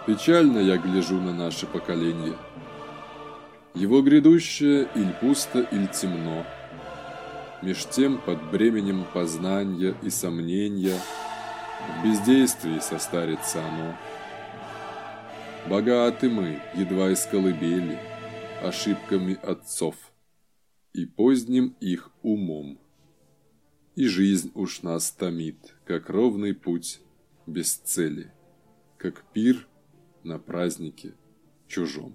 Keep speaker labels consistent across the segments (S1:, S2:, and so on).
S1: Печально я гляжу на наше поколение. Его грядущее иль пусто, иль темно. Меж тем под бременем познания и сомнения в бездействии состарится оно. Богаты мы, едва из колыбели, ошибками отцов и поздним их умом. И жизнь уж нас томит, как ровный путь без цели, как пир на празднике чужом.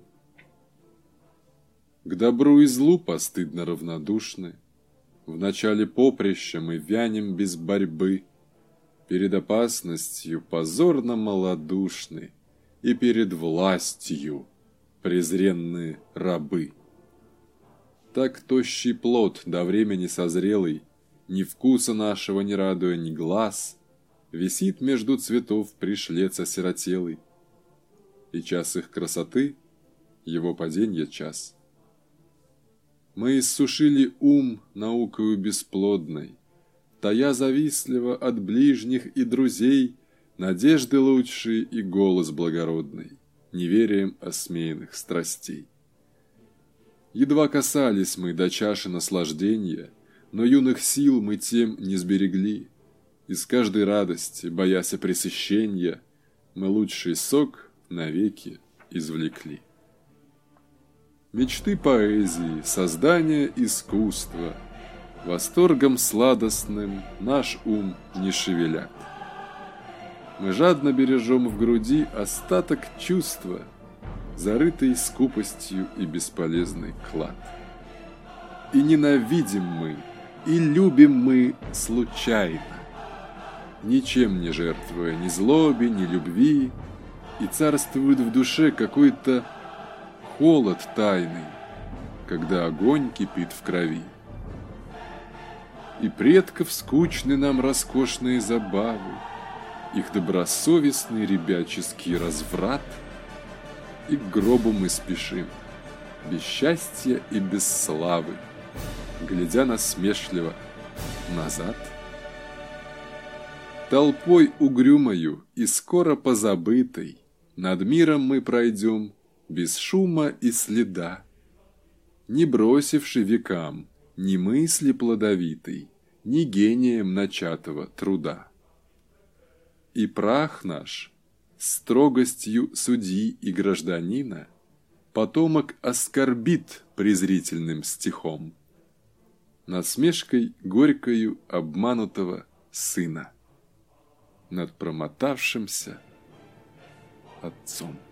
S1: К добру и злу постыдно равнодушны, в начале поприща мы вянем без борьбы, перед опасностью позорно малодушны и перед властью презренные рабы. Так тощий плод, до времени созрелый, ни вкуса нашего не радуя ни глаз, висит между цветов пришлец осиротелый, и час их красоты — его паденья час. Мы иссушили ум наукою бесплодной, тая завистливо от ближних и друзей надежды лучшие и голос благородный, неверием осмеянных страстей. Едва касались мы до чаши наслаждения, но юных сил мы тем не сберегли. Из каждой радости, боясь пресыщения, мы лучший сок навеки извлекли. Мечты поэзии, создания искусства восторгом сладостным наш ум не шевелят. Мы жадно бережем в груди остаток чувства, зарытый скупостью и бесполезный клад. И ненавидим мы, и любим мы случайно, ничем не жертвуя ни злобе, ни любви, и царствует в душе какой-то холод тайный, когда огонь кипит в крови. И предков скучны нам роскошные забавы, их добросовестный ребяческий разврат, и к гробу мы спешим, без счастья и без славы, глядя насмешливо назад. Толпой угрюмою и скоро позабытой над миром мы пройдем без шума и следа, не бросивши векам ни мысли плодовитой, ни гением начатого труда. И прах наш, строгостью судьи и гражданина, потомок оскорбит презрительным стихом, насмешкой горькою обманутого сына над промотавшимся отцом.